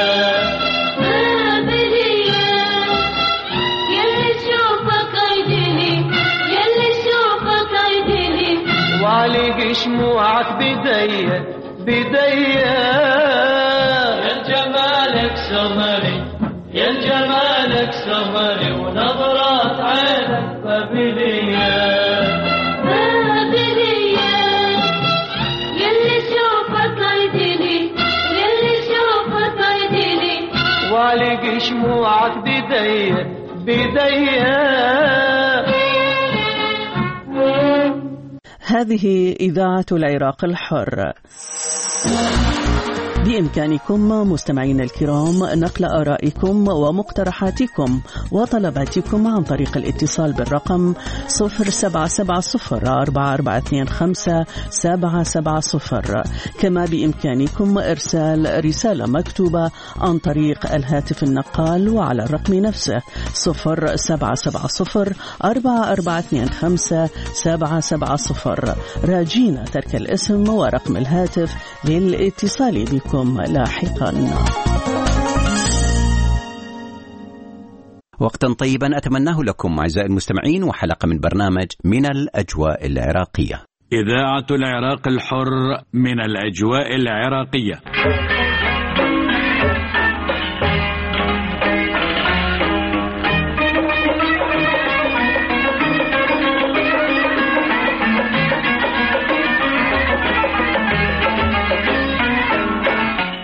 بابلية يلي شوفك عيدي يلي شوفك عيدي وعليك شموعك بدي بدي يا جمالك سمري يا جمالك سمري ونظرات عينك بابلية وعليك شموعك بدي بدي هذه إذاعة العراق الحر. بإمكانكم مستمعين الكرام نقل آرائكم ومقترحاتكم وطلباتكم عن طريق الاتصال بالرقم صفر سبعة سبعة صفر أربعة أربعة اثنين خمسة سبعة سبعة صفر. كما بإمكانكم إرسال رسالة مكتوبة عن طريق الهاتف النقال وعلى الرقم نفسه صفر سبعة سبعة صفر أربعة أربعة اثنين خمسة سبعة سبعة صفر، راجين ترك الاسم ورقم الهاتف للاتصال بكم لاحقا. وقتا طيبا أتمناه لكم أعزائي المستمعين، وحلقة من برنامج من الأجواء العراقية. إذاعة العراق الحر من الأجواء العراقية.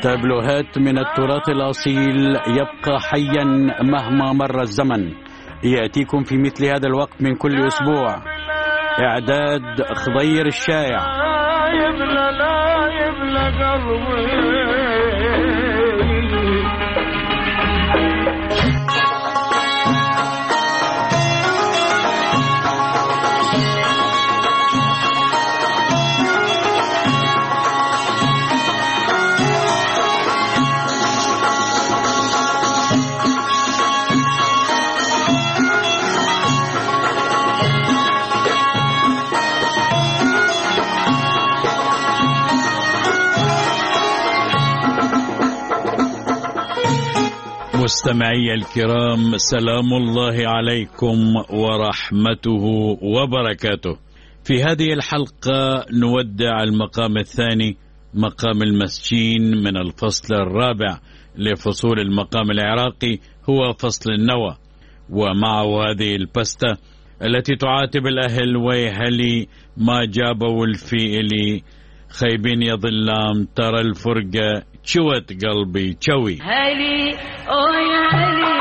تابلوهات من التراث الأصيل يبقى حيا مهما مر الزمن، يأتيكم في مثل هذا الوقت من كل أسبوع. إعداد خضير الشايع. لا يبلى لا يبلى قلبي. مستمعي الكرام، سلام الله عليكم ورحمته وبركاته. في هذه الحلقة نودع المقام الثاني، مقام المسجين من الفصل الرابع لفصول المقام العراقي، هو فصل النوى، ومعه هذه البستة التي تعاتب الأهل: ويهلي ما جابوا الفئلي خيبين يا ظلام، ترى الفرقة شوت قلبي شوي. هلي أو يا هلي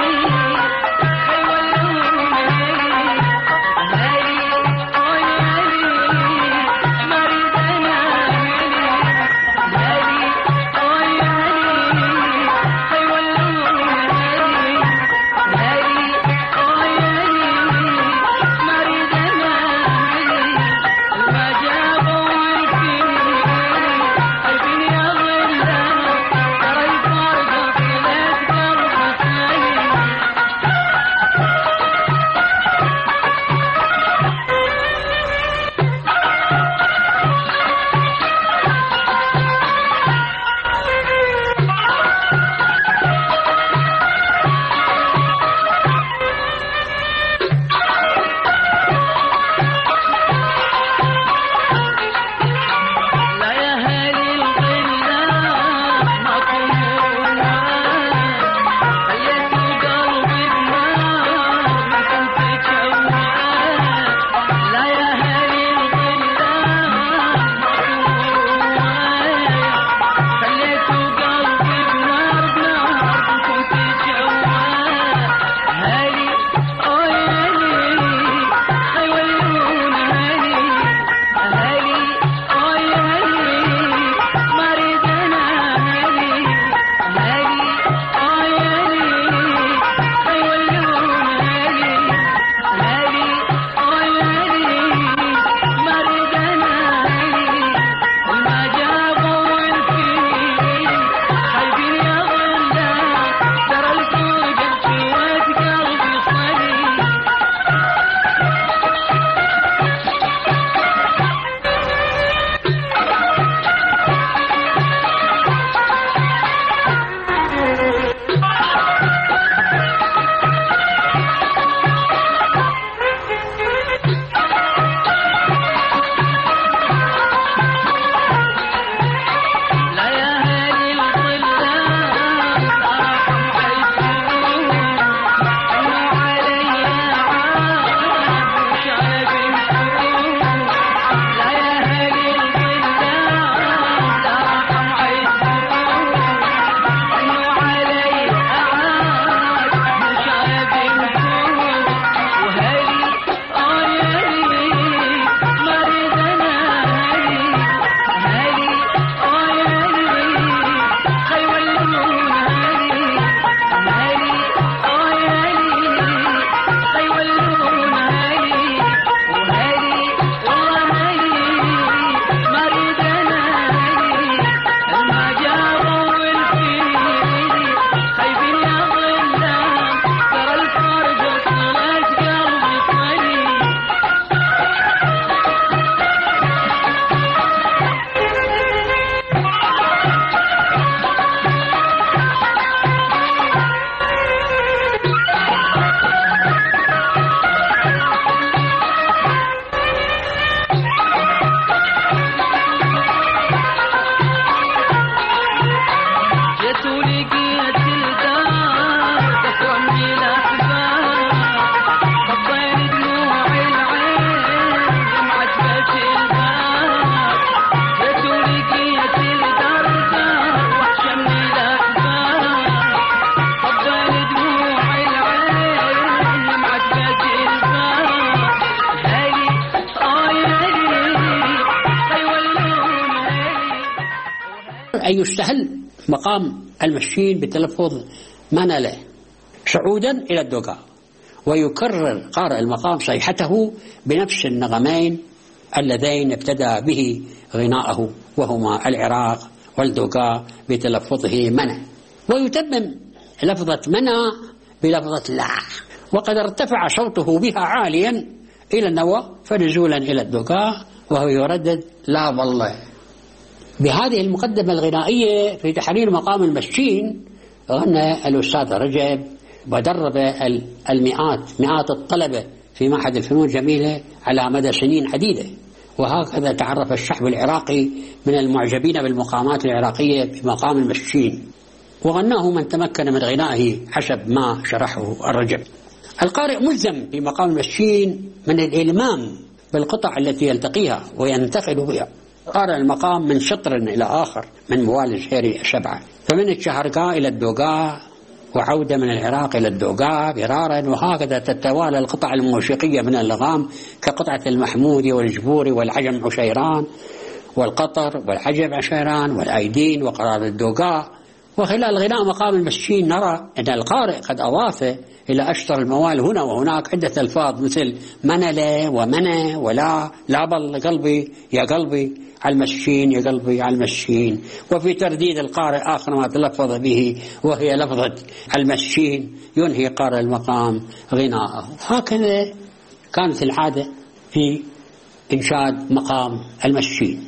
أن يستهل مقام المشين بتلفظ منلة صعودا إلى الدوغا، ويكرر قارئ المقام صيحته بنفس النغمين اللذين ابتدأ به غناءه وهما العراق والدوغا بتلفظه منى، ويتمم لفظة منى بلفظة لا، وقد ارتفع صوته بها عاليا إلى النوى فنزولا إلى الدوغا وهو يردد لا والله. بهذه المقدمة الغنائية في تحرير مقام المشين غنى الأستاذ رجب ودرب المئات مئات الطلبة في معهد الفنون الجميلة على مدى سنين عديدة، وهكذا تعرف الشعب العراقي من المعجبين بالمقامات العراقية بمقام المشين، وغناه من تمكن من غنائه حسب ما شرحه الرجب. القارئ ملزم في مقام المشين من الإلمام بالقطع التي يلتقيها وينتقل بها. قارئ المقام من شطر إلى آخر من موال الشعر السبعة، فمن الشهرقاء إلى الدوغاء وعودة من العراق إلى الدوغاء برارا، وهكذا تتوالى القطع الموسيقية من اللغام كقطعة المحمودي والجبوري والعجم عشيران والقطر والعجب عشيران والأيدين وقرار الدوغاء. وخلال غناء مقام المشين نرى أن القارئ قد أضاف إلى أشطر الموال هنا وهناك عدة ألفاظ مثل منلة ومنى ولا لا بل قلبي يا قلبي على المشين يا قلبي على المشين، وفي ترديد القارئ آخر ما تلفظ به وهي لفظة المشين ينهي قارئ المقام غناءه. هكذا كانت العادة في إنشاد مقام المشين.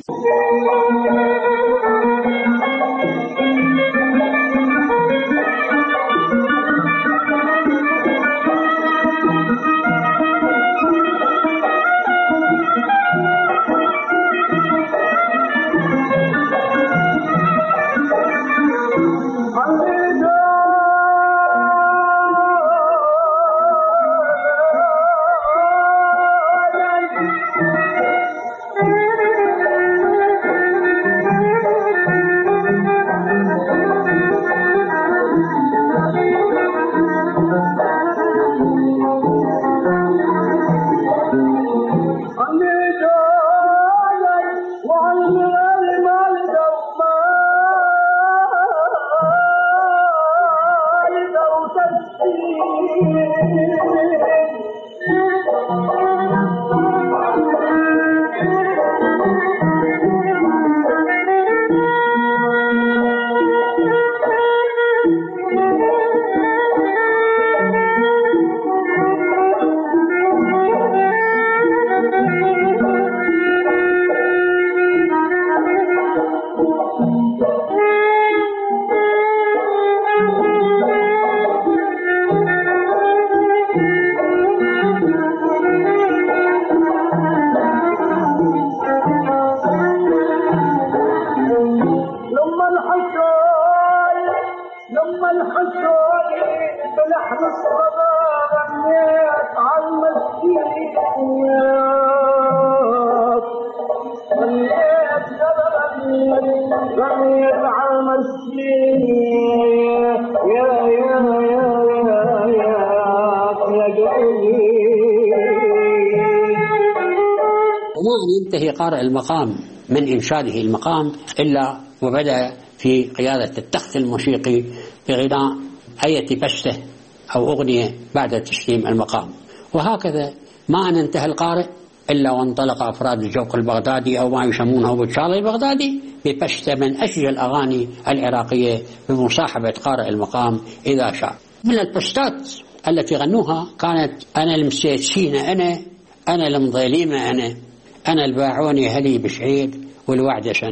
ينتهي قارئ المقام من إنشاده المقام إلا وبدأ في قيادة التخت الموسيقي بغناء أي بشته أو أغنية بعد تسليم المقام. وهكذا ما أن انتهى القارئ إلا وانطلق أفراد الجوق البغدادي أو ما يسمونه بالشالي البغدادي ببشته من أشجع الأغاني العراقية بمصاحبة قارئ المقام إذا شاء. من البشتات التي غنوها كانت أنا المسيسينة أنا أنا المضيليمة أنا أنا الباعوني هلي بشعير والوعد سن.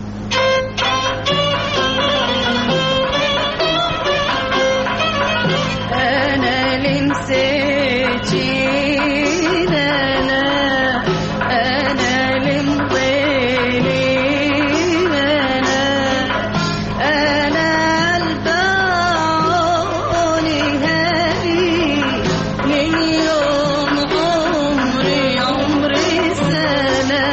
أنا المسيسين أنا أنا المضيلين أنا أنا الباعوني هلي لليوم عمري عمري سنة.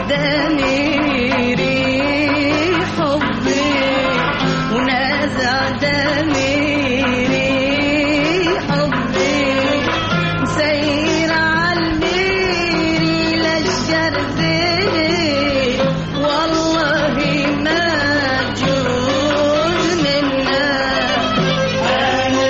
ضميري حبي ونازع ضميري حبي مسير عالميري للشر زيري والله ما جوز منا أنا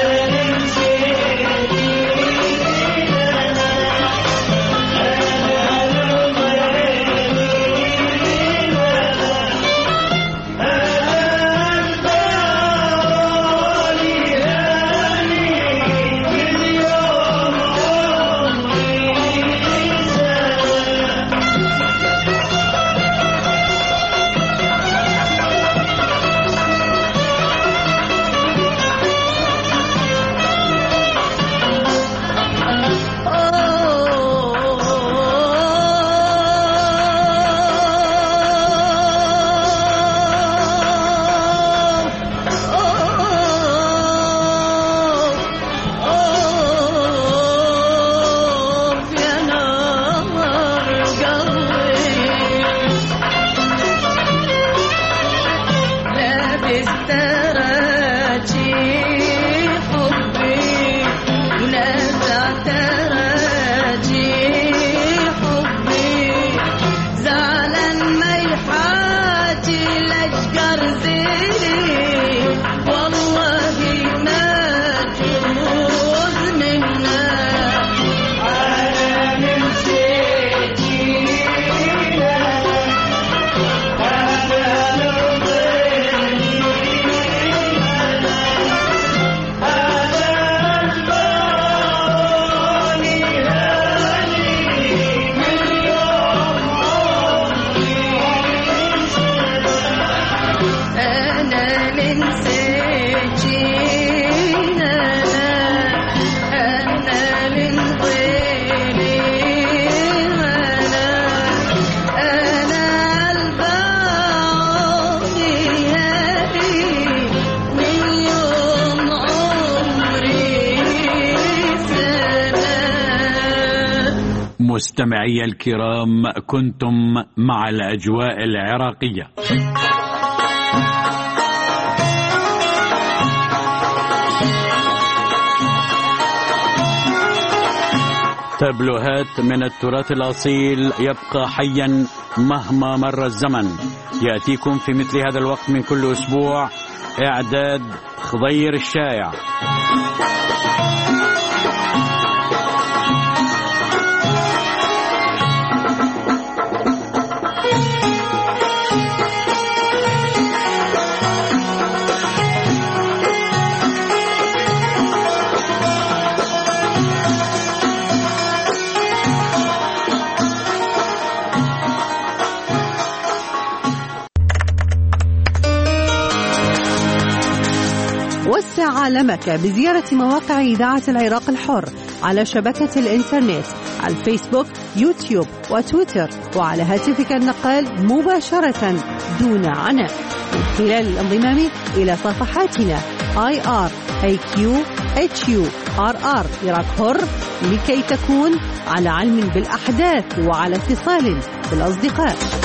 مستمعي الكرام، كنتم مع الأجواء العراقية. تبلوهات من التراث الأصيل يبقى حيا مهما مر الزمن، يأتيكم في مثل هذا الوقت من كل أسبوع. إعداد خضير الشايع. وسع عالمك بزيارة مواقع إذاعة العراق الحر على شبكة الإنترنت على الفيسبوك، يوتيوب وتويتر، وعلى هاتفك النقال مباشرة دون عناء من خلال الانضمام إلى صفحاتنا آي آر إيه كيو إتش يو آر آر عراق حر لكي تكون على علم بالأحداث وعلى اتصال بالأصدقاء.